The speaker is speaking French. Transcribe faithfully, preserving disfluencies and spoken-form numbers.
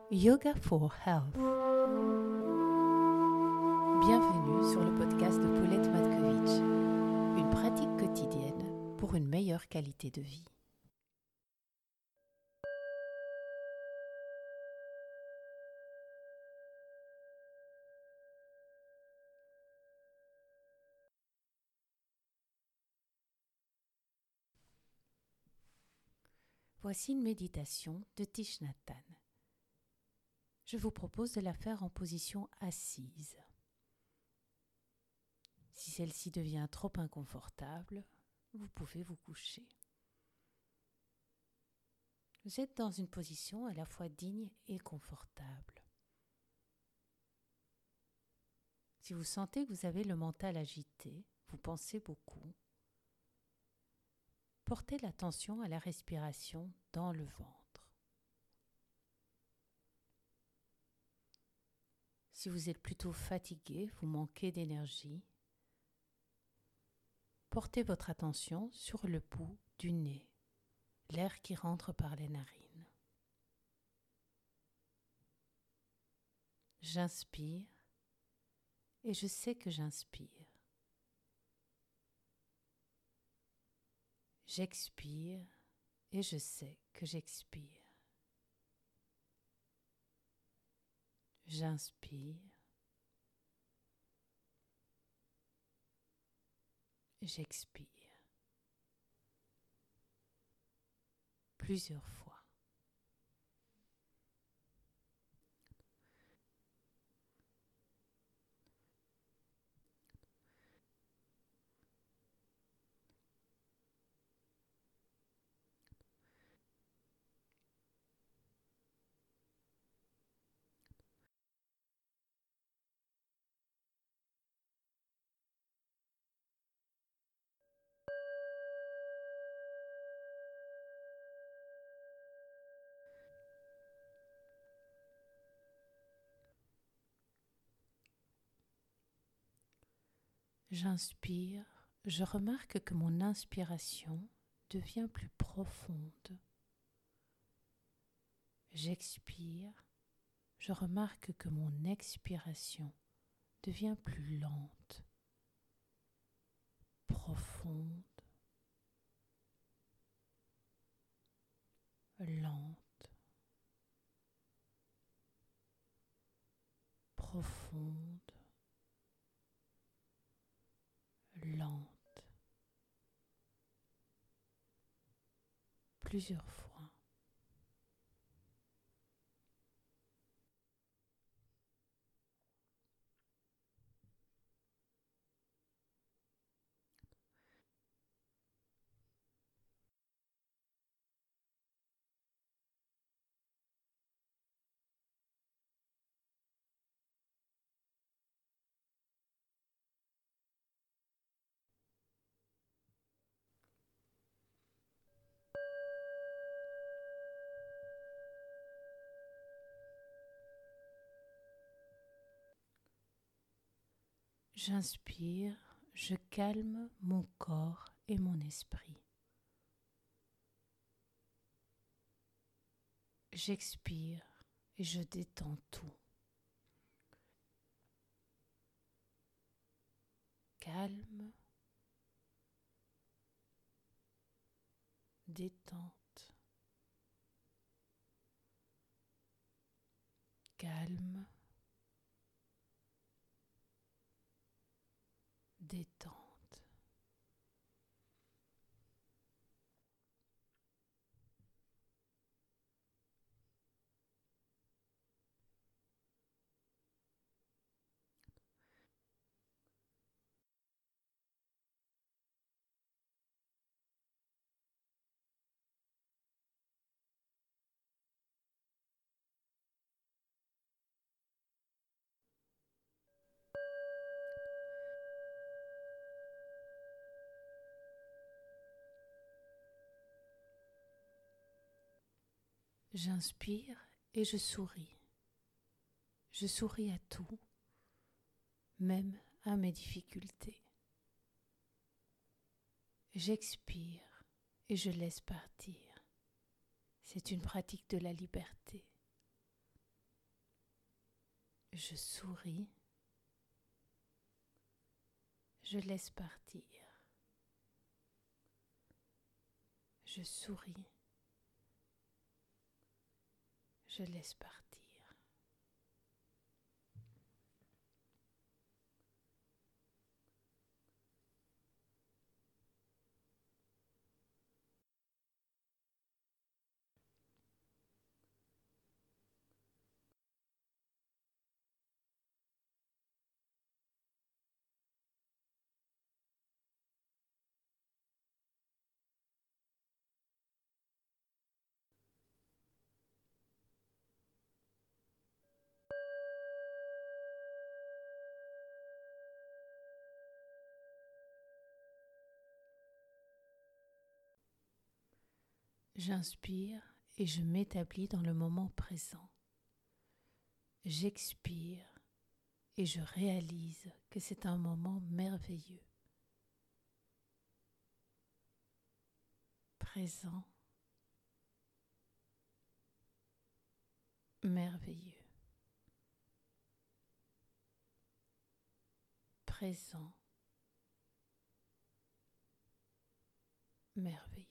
Yoga for Health. Bienvenue sur le podcast de Paulette Matkovitch, une pratique quotidienne pour une meilleure qualité de vie. Voici une méditation de Thich Nhat Hanh. Je vous propose de la faire en position assise. Si celle-ci devient trop inconfortable, vous pouvez vous coucher. Vous êtes dans une position à la fois digne et confortable. Si vous sentez que vous avez le mental agité, vous pensez beaucoup, portez l'attention à la respiration dans le ventre. Si vous êtes plutôt fatigué, vous manquez d'énergie, portez votre attention sur le bout du nez, l'air qui rentre par les narines. J'inspire et je sais que j'inspire. J'expire et je sais que j'expire. J'inspire. J'expire. Plusieurs fois. J'inspire, je remarque que mon inspiration devient plus profonde. J'expire, je remarque que mon expiration devient plus lente, profonde, lente, profonde, lente, plusieurs fois. J'inspire, je calme mon corps et mon esprit. J'expire et je détends tout. Calme, détente, calme, détente. J'inspire et je souris. Je souris à tout, même à mes difficultés. J'expire et je laisse partir. C'est une pratique de la liberté. Je souris. Je laisse partir. Je souris. Je laisse partir. J'inspire et je m'établis dans le moment présent. J'expire et je réalise que c'est un moment merveilleux. Présent, merveilleux. Présent, merveilleux.